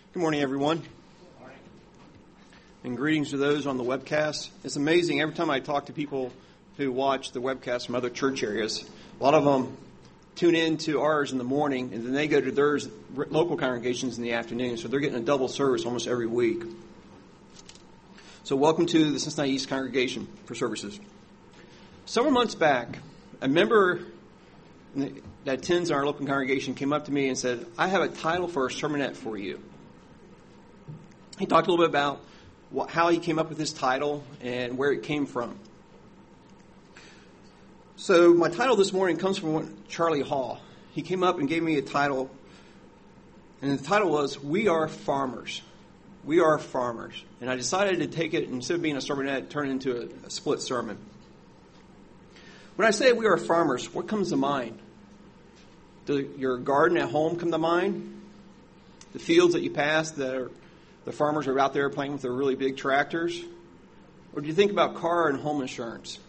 Good morning, everyone. And greetings to those on the webcast. It's amazing. Every time I talk to people who watch the webcast from other church areas, a lot of them tune in to ours in the morning, and then they go to their local congregations in the afternoon. So they're getting a double service almost every week. So welcome to the Cincinnati East Congregation for services. Several months back, a member that attends our local congregation came up to me and said, "I have a title for a sermonette for you." He talked a little bit about how he came up with his title and where it came from. So my title this morning comes from Charlie Hall. He came up and gave me a title, and the title was, "We Are Farmers." We are farmers. And I decided to take it, instead of being a sermonette, turn it into a split sermon. When I say we are farmers, what comes to mind? Does your garden at home come to mind? The fields that you pass the farmers are out there playing with their really big tractors? Or do you think about car and home insurance?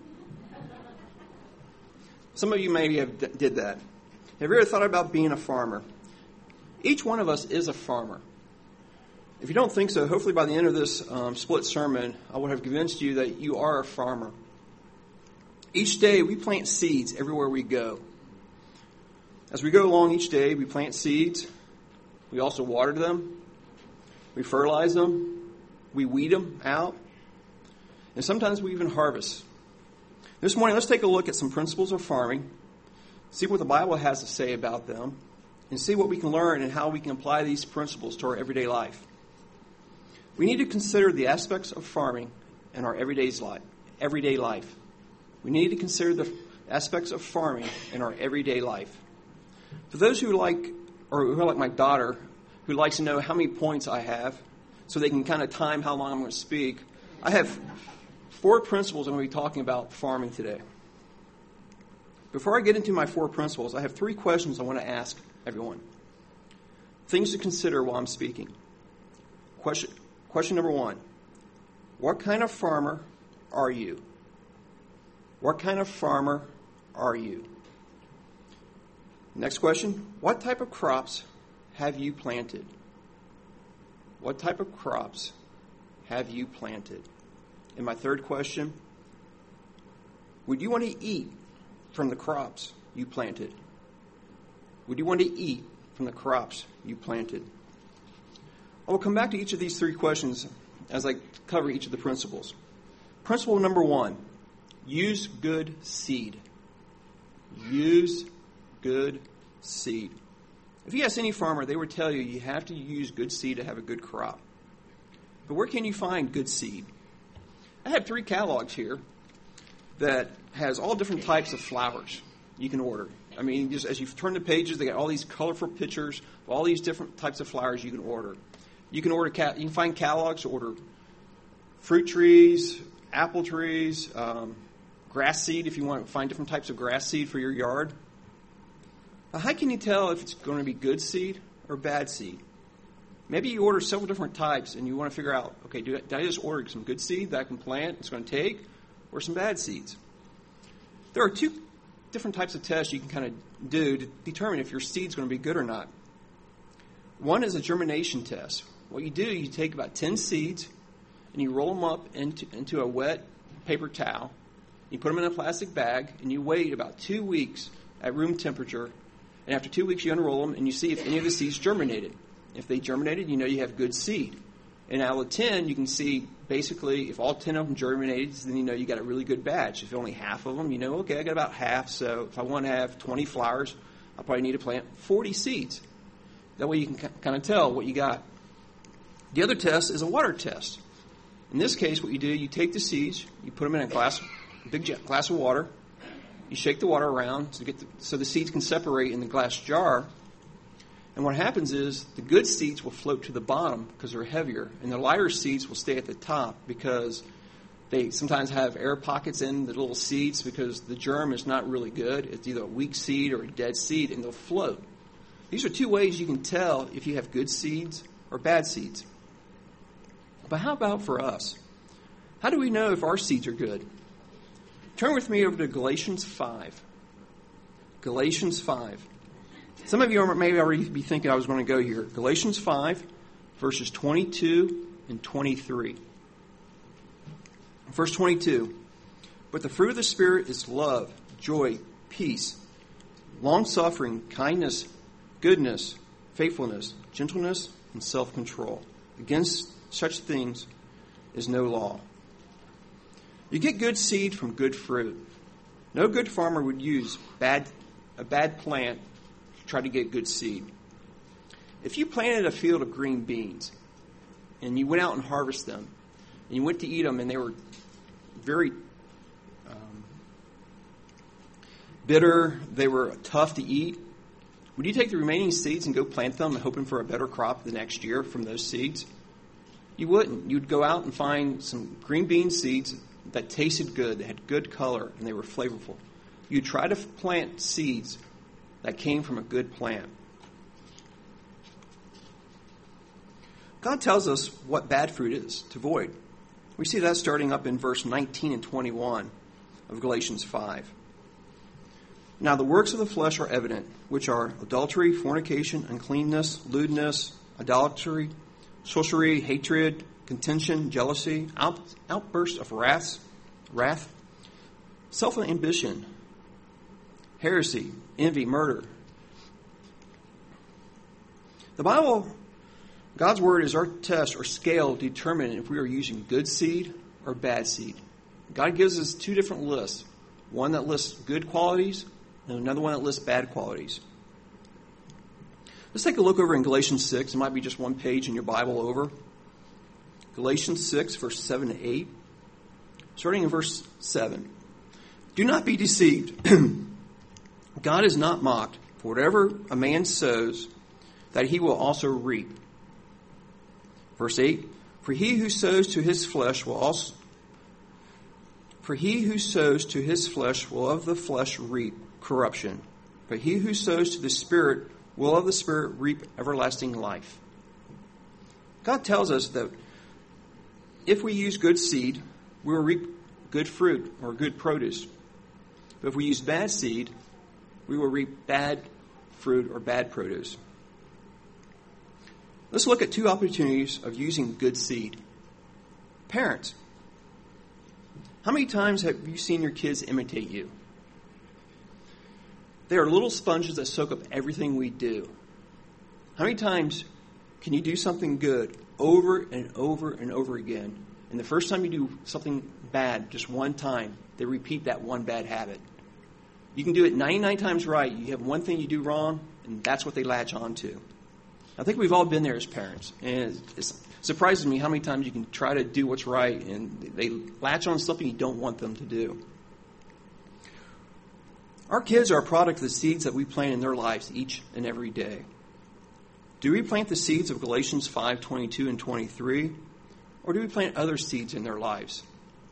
Some of you maybe did that. Have you ever thought about being a farmer? Each one of us is a farmer. If you don't think so, hopefully by the end of this split sermon, I would have convinced you that you are a farmer. Each day, we plant seeds everywhere we go. As we go along each day, we plant seeds. We also water them. We fertilize them. We weed them out. And sometimes we even harvest. This morning, let's take a look at some principles of farming, see what the Bible has to say about them, and see what we can learn and how we can apply these principles to our everyday life. We need to consider the aspects of farming in our everyday life. We need to consider the aspects of farming in our everyday life. For those who are like my daughter, who likes to know how many points I have, so they can kind of time how long I'm going to speak, I have 4 principles I'm going to be talking about farming today. Before I get into my 4 principles, I have 3 questions I want to ask everyone. Things to consider while I'm speaking. Question number 1. What kind of farmer are you? What kind of farmer are you? Next question. What type of crops have you planted? What type of crops have you planted? And my third question, would you want to eat from the crops you planted? Would you want to eat from the crops you planted? I will come back to each of these 3 questions as I cover each of the principles. Principle number 1, use good seed. Use good seed. If you ask any farmer, they would tell you you have to use good seed to have a good crop. But where can you find good seed? I have 3 catalogs here that has all different types of flowers you can order. I mean, just as you turn the pages, they got all these colorful pictures of all these different types of flowers you can order. You can find catalogs to order fruit trees, apple trees, grass seed if you want to find different types of grass seed for your yard. How can you tell if it's going to be good seed or bad seed? Maybe you order several different types and you want to figure out, okay, did I just order some good seed that I can plant, it's going to take, or some bad seeds? There are 2 different types of tests you can kind of do to determine if your seed's going to be good or not. One is a germination test. What you do, you take about 10 seeds and you roll them up into a wet paper towel. You put them in a plastic bag and you wait about 2 weeks at room temperature. And after 2 weeks, you unroll them and you see if any of the seeds germinated. If they germinated, you know you have good seed. And out of 10, you can see basically if all 10 of them germinated, then you know you got a really good batch. If only half of them, you know, okay, I got about half. So if I want to have 20 flowers, I'll probably need to plant 40 seeds. That way you can kind of tell what you got. The other test is a water test. In this case, what you do, you take the seeds, you put them in a big glass of water. You shake the water around so the seeds can separate in the glass jar. And what happens is the good seeds will float to the bottom because they're heavier. And the lighter seeds will stay at the top because they sometimes have air pockets in the little seeds because the germ is not really good. It's either a weak seed or a dead seed, and they'll float. These are 2 ways you can tell if you have good seeds or bad seeds. But how about for us? How do we know if our seeds are good? Turn with me over to Galatians 5. Galatians 5. Some of you may already be thinking I was going to go here. Galatians 5, verses 22 and 23. Verse 22, but the fruit of the Spirit is love, joy, peace, long-suffering, kindness, goodness, faithfulness, gentleness, and self-control. Against such things is no law. You get good seed from good fruit. No good farmer would use a bad plant to try to get good seed. If you planted a field of green beans and you went out and harvested them and you went to eat them and they were very bitter, they were tough to eat, would you take the remaining seeds and go plant them hoping for a better crop the next year from those seeds? You wouldn't. You'd go out and find some green bean seeds that tasted good, that had good color, and they were flavorful. You'd try to plant seeds that came from a good plant. God tells us what bad fruit is to avoid. We see that starting up in verse 19 and 21 of Galatians 5. Now the works of the flesh are evident, which are adultery, fornication, uncleanness, lewdness, idolatry, sorcery, hatred, contention, jealousy, outbursts of wrath, self-ambition, heresy, envy, murder. The Bible, God's Word, is our test or scale to determine if we are using good seed or bad seed. God gives us two different lists. One that lists good qualities and another one that lists bad qualities. Let's take a look over in Galatians 6. It might be just one page in your Bible over. Galatians 6, verse 7 to 8. Starting in verse 7. Do not be deceived. God is not mocked. For whatever a man sows, that he will also reap. Verse 8. For he who sows to his flesh will of the flesh reap corruption. But he who sows to the Spirit will of the Spirit reap everlasting life. God tells us that if we use good seed, we will reap good fruit or good produce. But if we use bad seed, we will reap bad fruit or bad produce. Let's look at two opportunities of using good seed. Parents, how many times have you seen your kids imitate you? They are little sponges that soak up everything we do. How many times can you do something good over and over and over again? And the first time you do something bad, just one time, they repeat that one bad habit. You can do it 99 times right. You have one thing you do wrong, and that's what they latch on to. I think we've all been there as parents. And it surprises me how many times you can try to do what's right, and they latch on something you don't want them to do. Our kids are a product of the seeds that we plant in their lives each and every day. Do we plant the seeds of Galatians 5:22 and 23, or do we plant other seeds in their lives?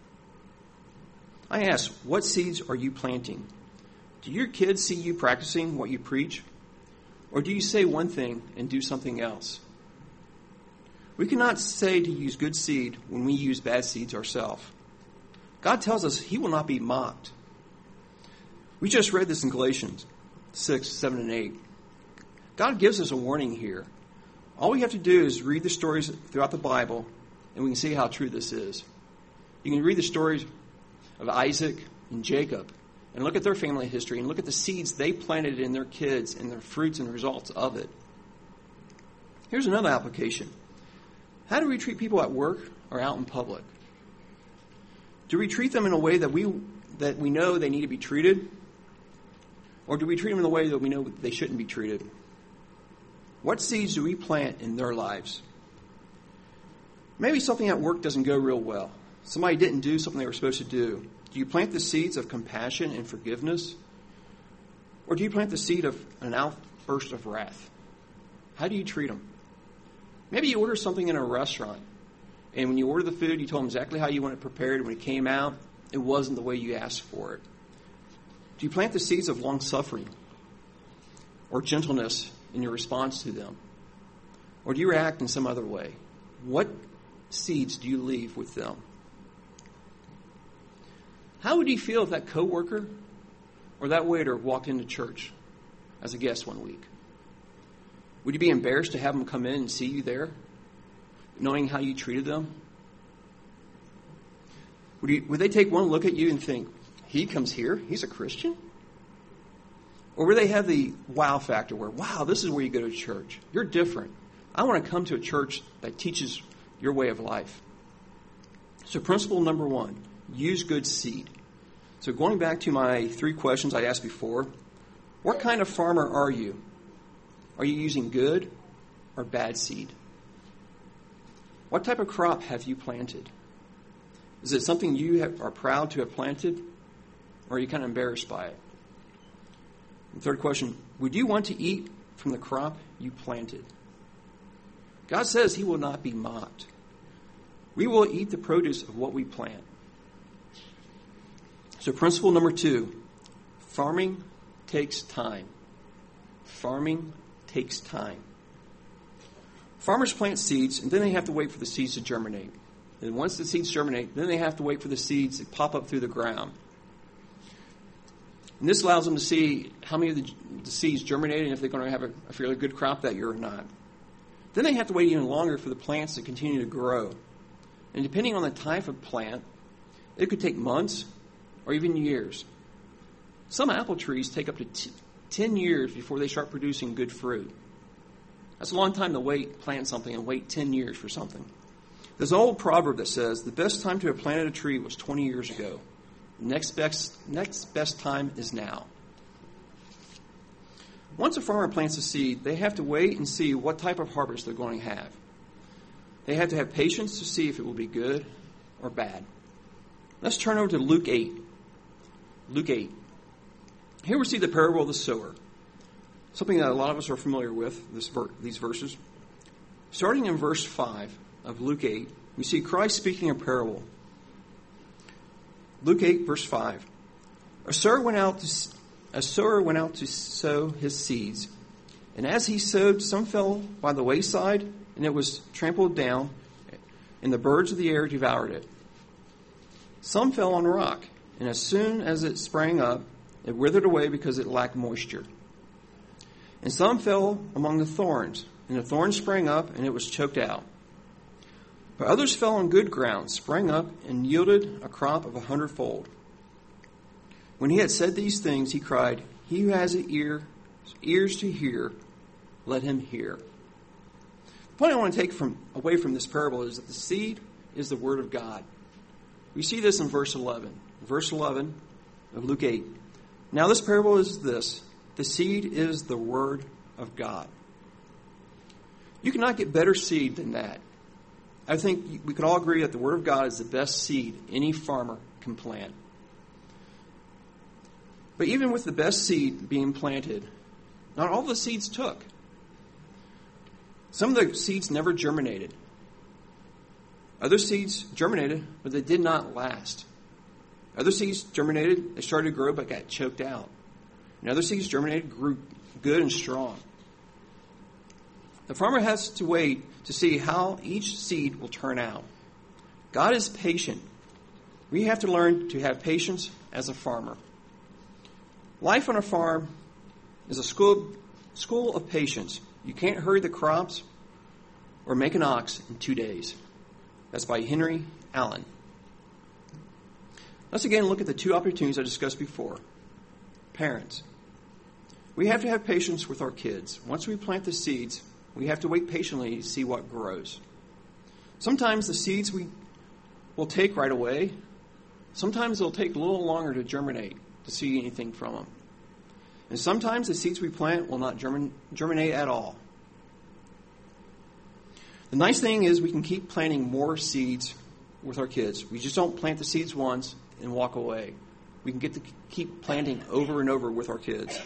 I ask, what seeds are you planting? Do your kids see you practicing what you preach, or do you say one thing and do something else? We cannot say to use good seed when we use bad seeds ourselves. God tells us He will not be mocked. We just read this in Galatians 6, 7, and 8. God gives us a warning here. All we have to do is read the stories throughout the Bible, and we can see how true this is. You can read the stories of Isaac and Jacob, and look at their family history, and look at the seeds they planted in their kids, and their fruits and results of it. Here's another application. How do we treat people at work or out in public? Do we treat them in a way that we know they need to be treated? Or do we treat them in a way that we know they shouldn't be treated? What seeds do we plant in their lives? Maybe something at work doesn't go real well. Somebody didn't do something they were supposed to do. Do you plant the seeds of compassion and forgiveness? Or do you plant the seed of an outburst of wrath? How do you treat them? Maybe you order something in a restaurant, and when you order the food, you told them exactly how you want it prepared. When it came out, it wasn't the way you asked for it. Do you plant the seeds of long-suffering or gentleness in your response to them? Or do you react in some other way? What seeds do you leave with them? How would you feel if that coworker or that waiter walked into church as a guest one week? Would you be embarrassed to have them come in and see you there? knowing how you treated them? Would they take one look at you and think, he comes here, he's a Christian? Or would they have the wow factor where, wow, this is where you go to church. You're different. I want to come to a church that teaches your way of life. So principle number 1, use good seed. So going back to my 3 questions I asked before, what kind of farmer are you? Are you using good or bad seed? What type of crop have you planted? Is it something you are proud to have planted, or are you kind of embarrassed by it? And 3rd question, would you want to eat from the crop you planted? God says he will not be mocked. We will eat the produce of what we plant. So principle number 2, farming takes time. Farming takes time. Farmers plant seeds, and then they have to wait for the seeds to germinate. And once the seeds germinate, then they have to wait for the seeds to pop up through the ground. And this allows them to see how many of the seeds germinated and if they're going to have a fairly good crop that year or not. Then they have to wait even longer for the plants to continue to grow. And depending on the type of plant, it could take months or even years. Some apple trees take up to 10 years before they start producing good fruit. That's a long time to plant something and wait 10 years for something. There's an old proverb that says, the best time to have planted a tree was 20 years ago. Next best time is now. Once a farmer plants a seed, they have to wait and see what type of harvest they're going to have. They have to have patience to see if it will be good or bad. Let's turn over to Luke 8. Luke 8. Here we see the parable of the sower. Something that a lot of us are familiar with, these verses. Starting in verse 5 of Luke 8, we see Christ speaking a parable. Luke 8, verse 5. A sower went out to sow his seeds. And as he sowed, some fell by the wayside, and it was trampled down, and the birds of the air devoured it. Some fell on rock, and as soon as it sprang up, it withered away because it lacked moisture. And some fell among the thorns, and the thorns sprang up, and it was choked out. But others fell on good ground, sprang up, and yielded a crop of 100-fold. When he had said these things, he cried, "He who has ears to hear, let him hear." The point I want to take away from this parable is that the seed is the word of God. We see this in verse 11. Verse 11 of Luke 8. Now this parable is this. The seed is the word of God. You cannot get better seed than that. I think we could all agree that the word of God is the best seed any farmer can plant. But even with the best seed being planted, not all the seeds took. Some of the seeds never germinated. Other seeds germinated, but they did not last. Other seeds germinated, they started to grow, but got choked out. And other seeds germinated, grew good and strong. The farmer has to wait to see how each seed will turn out. God is patient. We have to learn to have patience as a farmer. Life on a farm is a school of patience. You can't hurry the crops or make an ox in 2 days. That's by Henry Allen. Let's again look at the 2 opportunities I discussed before. Parents. We have to have patience with our kids. Once we plant the seeds, we have to wait patiently to see what grows. Sometimes the seeds we will take right away. Sometimes they'll take a little longer to germinate, to see anything from them. And sometimes the seeds we plant will not germinate at all. The nice thing is we can keep planting more seeds with our kids. We just don't plant the seeds once and walk away. We can get to keep planting over and over with our kids.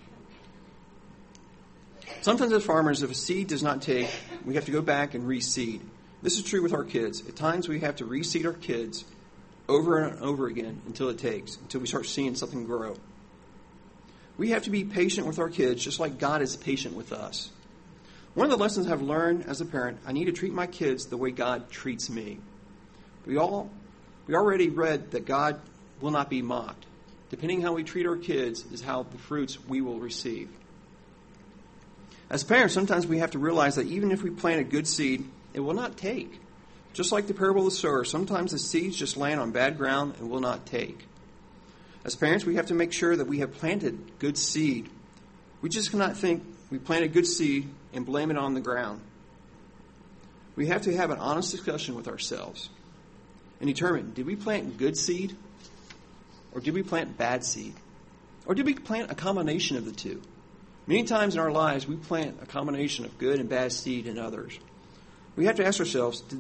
Sometimes as farmers, if a seed does not take, we have to go back and reseed. This is true with our kids. At times we have to reseed our kids over and over again until we start seeing something grow. We have to be patient with our kids just like God is patient with us. One of the lessons I've learned as a parent, I need to treat my kids the way God treats me. We already read that God will not be mocked. Depending how we treat our kids is how the fruits we will receive. As parents, sometimes we have to realize that even if we plant a good seed, it will not take. Just like the parable of the sower, sometimes the seeds just land on bad ground and will not take. As parents, we have to make sure that we have planted good seed. We just cannot think we planted good seed and blame it on the ground. We have to have an honest discussion with ourselves and determine, did we plant good seed? Or did we plant bad seed? Or did we plant a combination of the two? Many times in our lives, we plant a combination of good and bad seed in others. We have to ask ourselves, did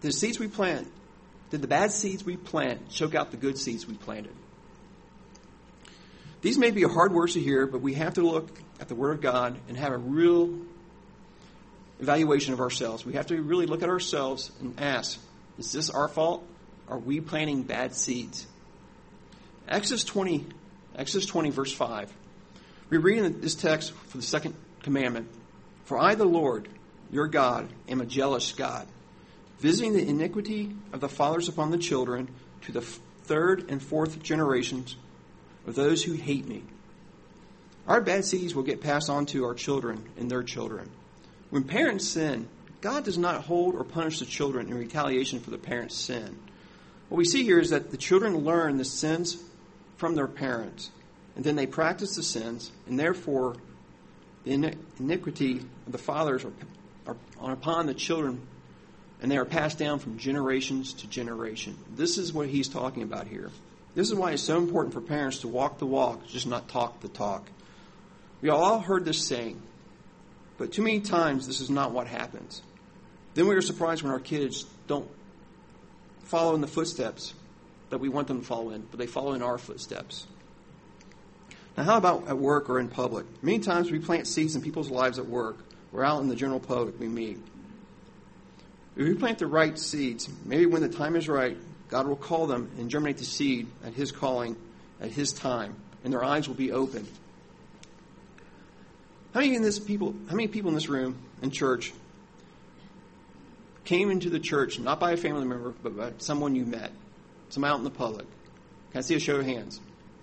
the bad seeds we plant choke out the good seeds we planted? These may be hard words to hear, but we have to look at the Word of God and have a real evaluation of ourselves. We have to really look at ourselves and ask, is this our fault? Are we planting bad seeds? Exodus 20 verse 5. We read in this text for the second commandment, "For I, the Lord, your God, am a jealous God, visiting the iniquity of the fathers upon the children to the third and fourth generations of those who hate me." Our bad seeds will get passed on to our children and their children. When parents sin, God does not hold or punish the children in retaliation for the parents' sin. What we see here is that the children learn the sins from their parents, and then they practice the sins, and therefore the iniquity of the fathers are upon the children, and they are passed down from generations to generation. This is what he's talking about here. This is why it's so important for parents to walk the walk, just not talk the talk. We all heard this saying, but too many times this is not what happens. Then we are surprised when our kids don't follow in the footsteps that we want them to follow in, but they follow in our footsteps. Now, how about at work or in public? Many times we plant seeds in people's lives at work or out in the general public we meet. If we plant the right seeds, maybe when the time is right, God will call them and germinate the seed at His calling, at His time, and their eyes will be open. How many people in this room in church came into the church not by a family member, but by someone you met, someone out in the public? Can I see a show of hands?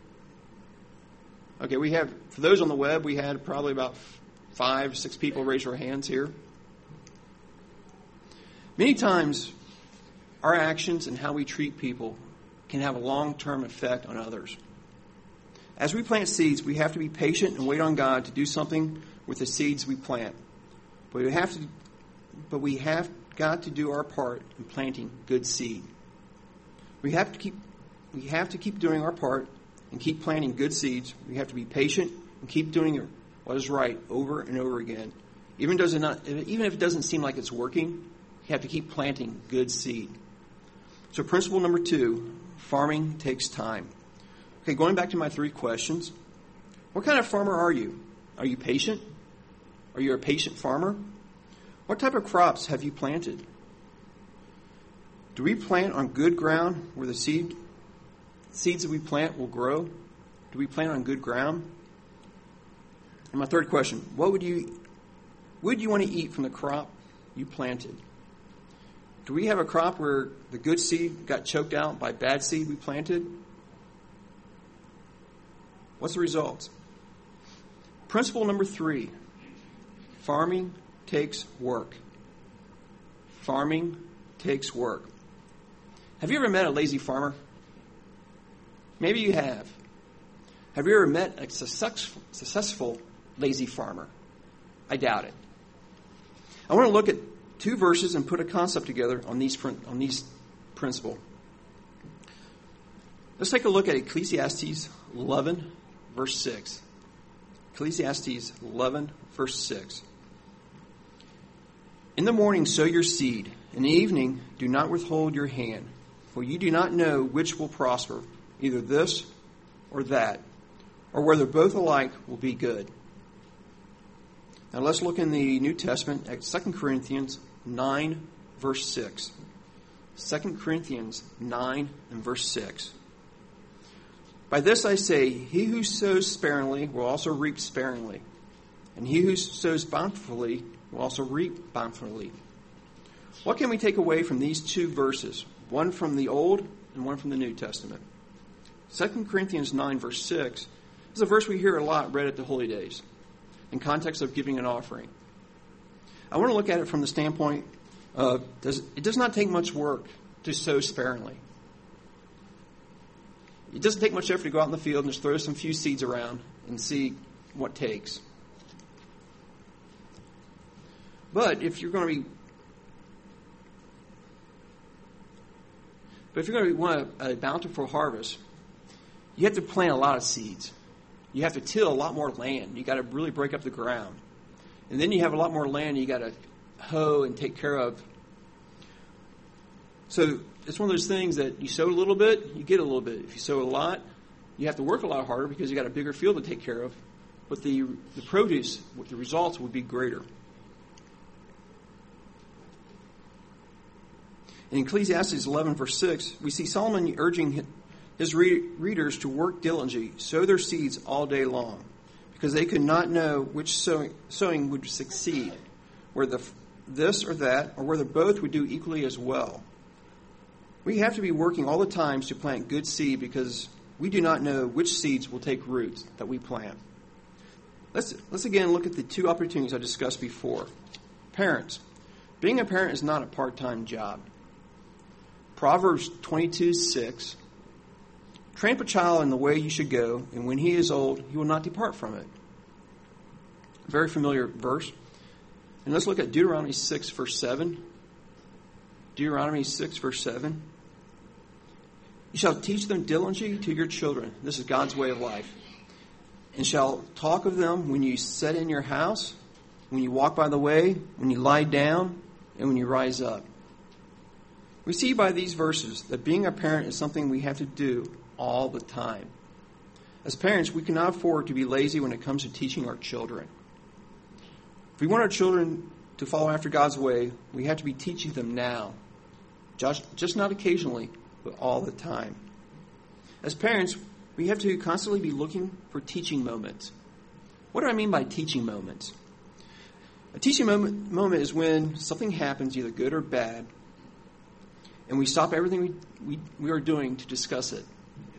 Okay, we have, for those on the web, we had probably about 5, 6 people raise their hands here. Many times, our actions and how we treat people can have a long-term effect on others. As we plant seeds, we have to be patient and wait on God to do something with the seeds we plant. But we have got to do our part in planting good seed. We have to keep doing our part and keep planting good seeds. We have to be patient and keep doing what is right over and over again. Even if it doesn't seem like it's working, you have to keep planting good seed. So principle number 2, farming takes time. Okay, going back to my 3 questions. What kind of farmer are you? Are you patient? Are you a patient farmer? What type of crops have you planted? Do we plant on good ground where the seeds that we plant will grow? Do we plant on good ground? And my 3rd question, what would you want to eat from the crop you planted? Do we have a crop where the good seed got choked out by bad seed we planted? What's the result? Principle number 3, farming takes work. Farming takes work. Have you ever met a lazy farmer? Maybe you have. Have you ever met a successful lazy farmer? I doubt it. I want to look at 2 verses and put a concept together on these principles. Let's take a look at Ecclesiastes 11, verse 6. Ecclesiastes 11, verse 6. In the morning sow your seed, in the evening do not withhold your hand, for you do not know which will prosper, either this or that, or whether both alike will be good. Now let's look in the New Testament at 2 Corinthians 9, verse 6. 2 Corinthians 9 and verse 6. By this I say, he who sows sparingly will also reap sparingly, and he who sows bountifully will also reap bountifully. What can we take away from these 2 verses, one from the Old and one from the New Testament? 2 Corinthians 9, verse 6 is a verse we hear a lot read at the Holy Days in context of giving an offering. I want to look at it from the standpoint It does not take much work to sow sparingly. It doesn't take much effort to go out in the field and just throw some few seeds around and see what takes. But if you're going to want a bountiful harvest, you have to plant a lot of seeds. You have to till a lot more land. You got to really break up the ground. And then you have a lot more land you got to hoe and take care of. So it's one of those things that you sow a little bit, you get a little bit. If you sow a lot, you have to work a lot harder because you got a bigger field to take care of. But the produce, the results would be greater. In Ecclesiastes 11, verse 6, we see Solomon urging his readers to work diligently, sow their seeds all day long, because they could not know which sowing would succeed, whether this or that, or whether both would do equally as well. We have to be working all the time to plant good seed because we do not know which seeds will take root that we plant. Let's again look at the two opportunities I discussed before. Parents. Being a parent is not a part-time job. Proverbs 22:6. Train up a child in the way he should go, and when he is old, he will not depart from it. Very familiar verse. And let's look at Deuteronomy 6, verse 7. Deuteronomy 6, verse 7. You shall teach them diligently to your children. This is God's way of life. And shall talk of them when you sit in your house, when you walk by the way, when you lie down, and when you rise up. We see by these verses that being a parent is something we have to do all the time. As parents, we cannot afford to be lazy when it comes to teaching our children. If we want our children to follow after God's way, we have to be teaching them now. Just not occasionally, but all the time. As parents, we have to constantly be looking for teaching moments. What do I mean by teaching moments? A teaching moment is when something happens, either good or bad, and we stop everything we are doing to discuss it.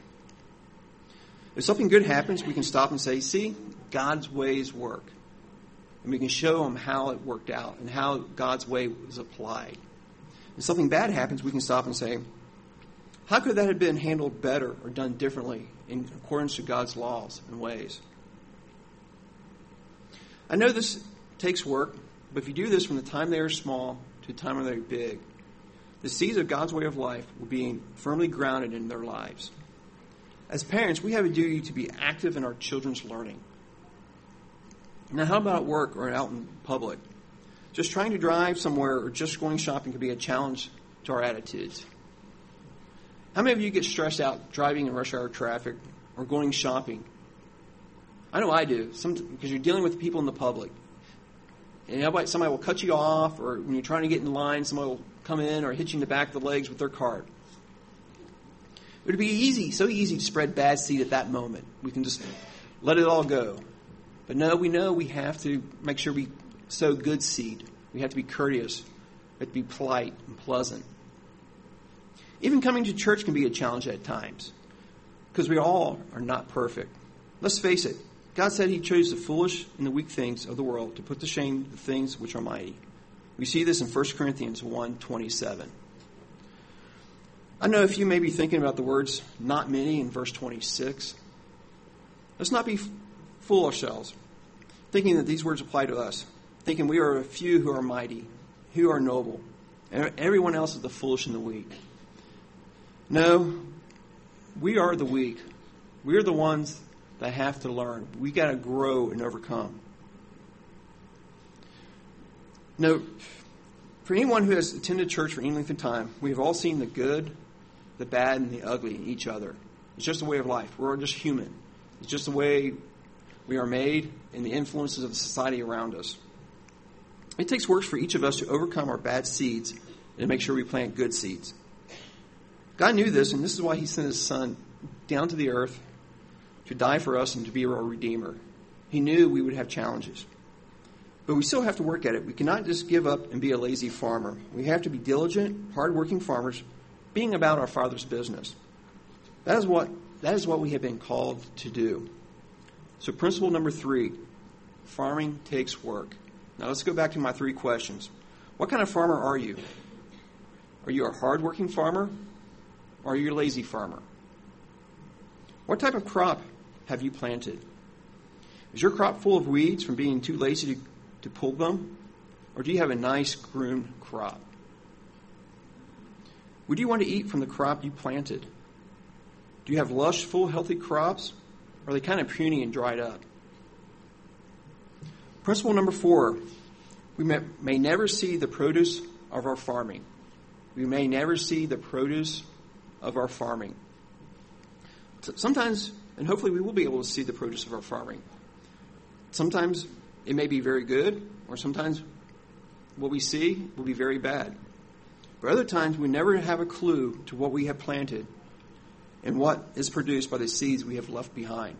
If something good happens, we can stop and say, see, God's ways work. And we can show them how it worked out and how God's way was applied. If something bad happens, we can stop and say, how could that have been handled better or done differently in accordance to God's laws and ways? I know this takes work, but if you do this from the time they are small to the time when they're big, the seeds of God's way of life will be firmly grounded in their lives. As parents, we have a duty to be active in our children's learning. Now, how about at work or out in public? Just trying to drive somewhere or just going shopping can be a challenge to our attitudes. How many of you get stressed out driving in rush hour traffic or going shopping? I know I do, because you're dealing with people in the public. And somebody will cut you off, or when you're trying to get in line, somebody will come in or hit you in the back of the legs with their cart. It would be so easy to spread bad seed at that moment. We can just let it all go. But no, we know we have to make sure we sow good seed. We have to be courteous. We have to be polite and pleasant. Even coming to church can be a challenge at times, because we all are not perfect. Let's face it. God said he chose the foolish and the weak things of the world to put to shame the things which are mighty. We see this in 1 Corinthians 1:27. I know if you may be thinking about the words not many in verse 26. Let's not fool ourselves, thinking that these words apply to us, thinking we are a few who are mighty, who are noble, and everyone else is the foolish and the weak. No, we are the weak. We are the ones that have to learn. We got to grow and overcome. No, for anyone who has attended church for any length of time, we have all seen the good, the bad, and the ugly in each other. It's just a way of life. We're just human. It's just the way we are made and the influences of the society around us. It takes work for each of us to overcome our bad seeds and to make sure we plant good seeds. God knew this, and this is why he sent his son down to the earth to die for us and to be our Redeemer. He knew we would have challenges. But we still have to work at it. We cannot just give up and be a lazy farmer. We have to be diligent, hard-working farmers, being about our Father's business. That is what we have been called to do. So principle number 3, farming takes work. Now let's go back to my 3 questions. What kind of farmer are you? Are you a hard-working farmer, or are you a lazy farmer? What type of crop have you planted? Is your crop full of weeds from being too lazy to pull them, or do you have a nice groomed crop? Would you want to eat from the crop you planted? Do you have lush, full, healthy crops, or are they kind of puny and dried up? Principle number 4, we may never see the produce of our farming. We may never see the produce of our farming. Sometimes, and hopefully we will be able to see the produce of our farming. Sometimes it may be very good, or sometimes what we see will be very bad. But other times we never have a clue to what we have planted and what is produced by the seeds we have left behind.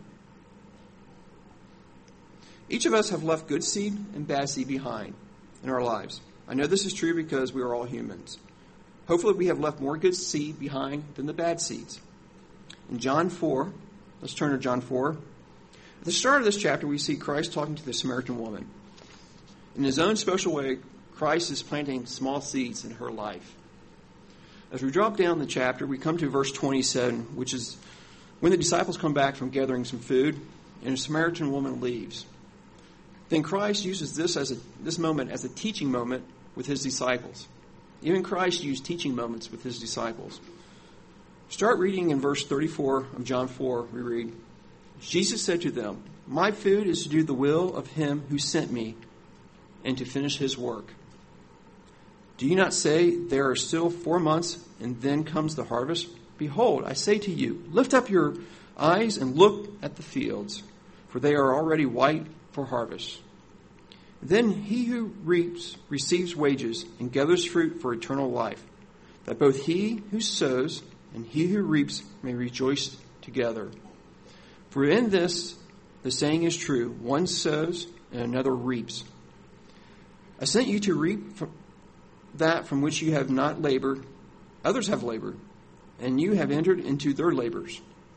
Each of us have left good seed and bad seed behind in our lives. I know this is true because we are all humans. Hopefully we have left more good seed behind than the bad seeds. In John 4, let's turn to John 4. At the start of this chapter, we see Christ talking to the Samaritan woman. In his own special way, Christ is planting small seeds in her life. As we drop down the chapter, we come to verse 27, which is when the disciples come back from gathering some food, and a Samaritan woman leaves. Then Christ uses this moment as a teaching moment with his disciples. Even Christ used teaching moments with his disciples. Start reading in verse 34 of John 4. We read, Jesus said to them, "My food is to do the will of him who sent me and to finish his work. Do you not say, there are still 4 months and then comes the harvest? Behold, I say to you, lift up your eyes and look at the fields, for they are already white for harvest. Then he who reaps receives wages and gathers fruit for eternal life, that both he who sows and he who reaps may rejoice together. For in this the saying is true, one sows and another reaps. I sent you to reap that from which you have not labored. Others have labored, and you have entered into their labors."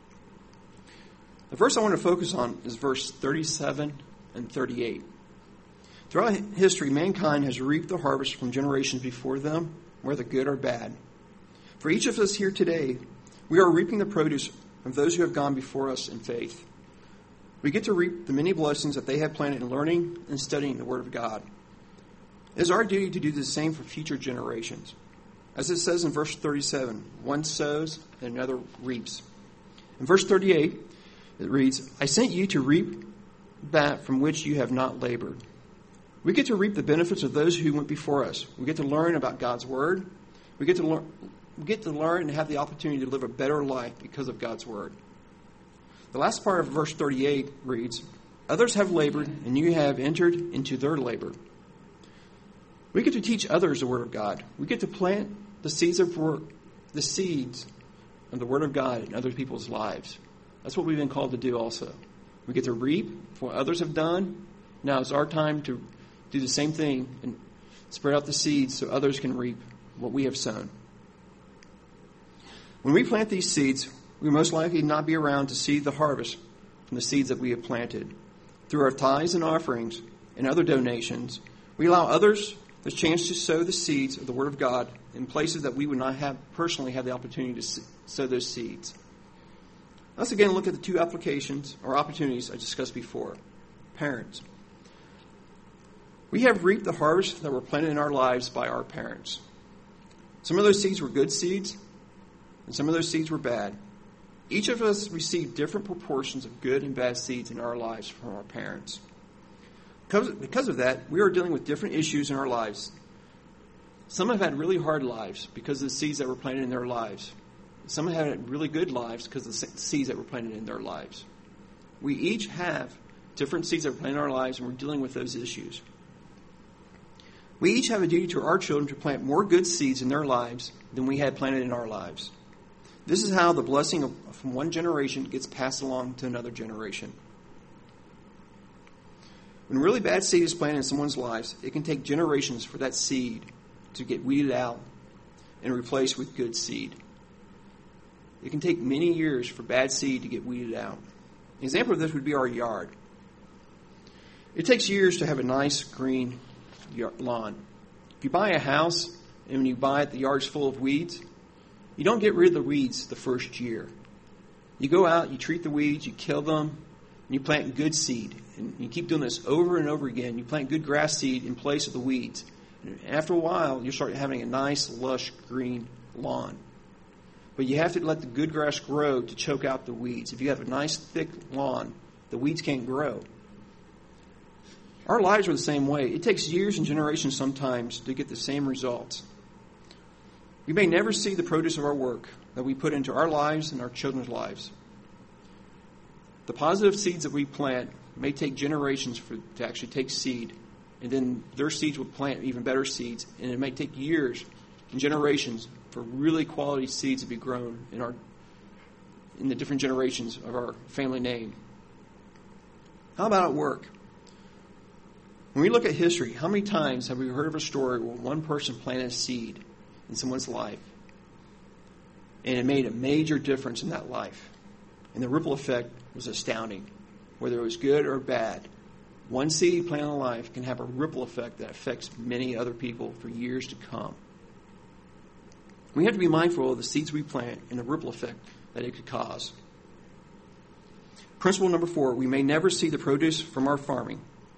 The verse I want to focus on is verse 37 and 38. Throughout history, mankind has reaped the harvest from generations before them, whether good or bad. For each of us here today, we are reaping the produce of those who have gone before us in faith. We get to reap the many blessings that they have planted in learning and studying the Word of God. It is our duty to do the same for future generations. As it says in verse 37, one sows and another reaps. In verse 38, it reads, I sent you to reap that from which you have not labored. We get to reap the benefits of those who went before us. We get to learn about God's Word. We get to learn and have the opportunity to live a better life because of God's Word. The last part of verse 38 reads, Others have labored, and you have entered into their labor. We get to teach others the Word of God. We get to plant the seeds of the Word of God in other people's lives. That's what we've been called to do also. We get to reap for what others have done. Now it's our time to do the same thing and spread out the seeds so others can reap what we have sown. When we plant these seeds, we most likely not be around to see the harvest from the seeds that we have planted. Through our tithes and offerings and other donations, we allow others the chance to sow the seeds of the Word of God in places that we would not have personally had the opportunity to sow those seeds. Let's again look at the two applications or opportunities I discussed before. Parents. We have reaped the harvest that were planted in our lives by our parents. Some of those seeds were good seeds, and some of those seeds were bad. Each of us received different proportions of good and bad seeds in our lives from our parents. Because of that, we are dealing with different issues in our lives. Some have had really hard lives because of the seeds that were planted in their lives. Some have had really good lives because of the seeds that were planted in their lives. We each have different seeds that were planted in our lives, and we're dealing with those issues. We each have a duty to our children to plant more good seeds in their lives than we had planted in our lives. This is how the blessing from one generation gets passed along to another generation. When really bad seed is planted in someone's lives, it can take generations for that seed to get weeded out and replaced with good seed. It can take many years for bad seed to get weeded out. An example of this would be our yard. It takes years to have a nice green lawn. If you buy a house and when you buy it, the yard's full of weeds, you don't get rid of the weeds the first year. You go out, you treat the weeds, you kill them, and you plant good seed. And you keep doing this over and over again. You plant good grass seed in place of the weeds. And after a while, you'll start having a nice, lush, green lawn. But you have to let the good grass grow to choke out the weeds. If you have a nice, thick lawn, the weeds can't grow. Our lives are the same way. It takes years and generations sometimes to get the same results. We may never see the produce of our work that we put into our lives and our children's lives. The positive seeds that we plant may take generations to actually take seed, and then their seeds will plant even better seeds, and it may take years and generations for really quality seeds to be grown in the different generations of our family name. How about at work? When we look at history, how many times have we heard of a story where one person planted a seed in someone's life, and it made a major difference in that life? And the ripple effect was astounding. Whether it was good or bad, one seed planted in a life can have a ripple effect that affects many other people for years to come. We have to be mindful of the seeds we plant and the ripple effect that it could cause. Principle number 4, we may never see the produce from our farming.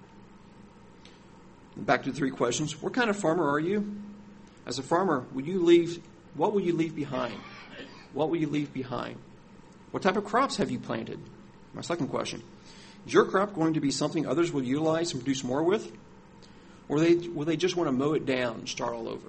Back to the 3 questions. What kind of farmer are you? As a farmer, what will you leave behind? What will you leave behind? What type of crops have you planted? My second question. Is your crop going to be something others will utilize and produce more with? Or will they just want to mow it down and start all over?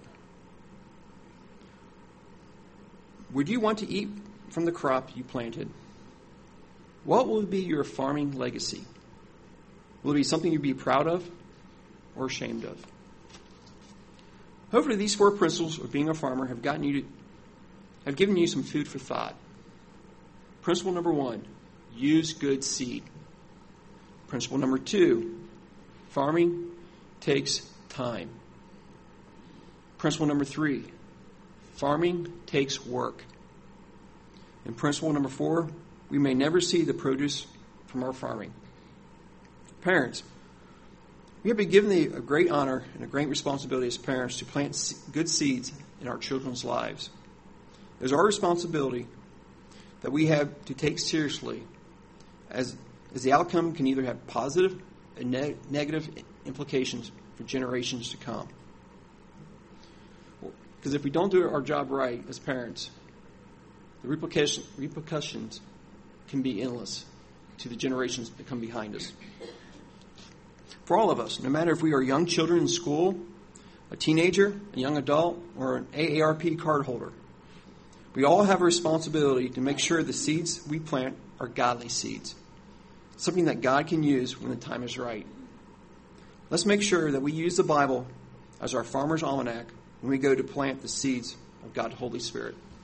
Would you want to eat from the crop you planted? What will be your farming legacy? Will it be something you'd be proud of or ashamed of? Hopefully these 4 principles of being a farmer have given you some food for thought. Principle number 1, use good seed. Principle number 2, farming takes time. Principle number 3, farming takes work. And principle number 4, we may never see the produce from our farming. Parents, we have been given a great honor and a great responsibility as parents to plant good seeds in our children's lives. It is our responsibility that we have to take seriously, as the outcome can either have positive and negative implications for generations to come. Because if we don't do our job right as parents, the repercussions can be endless to the generations that come behind us. For all of us, no matter if we are young children in school, a teenager, a young adult, or an AARP card holder, we all have a responsibility to make sure the seeds we plant are godly seeds, something that God can use when the time is right. Let's make sure that we use the Bible as our farmer's almanac when we go to plant the seeds of God's Holy Spirit.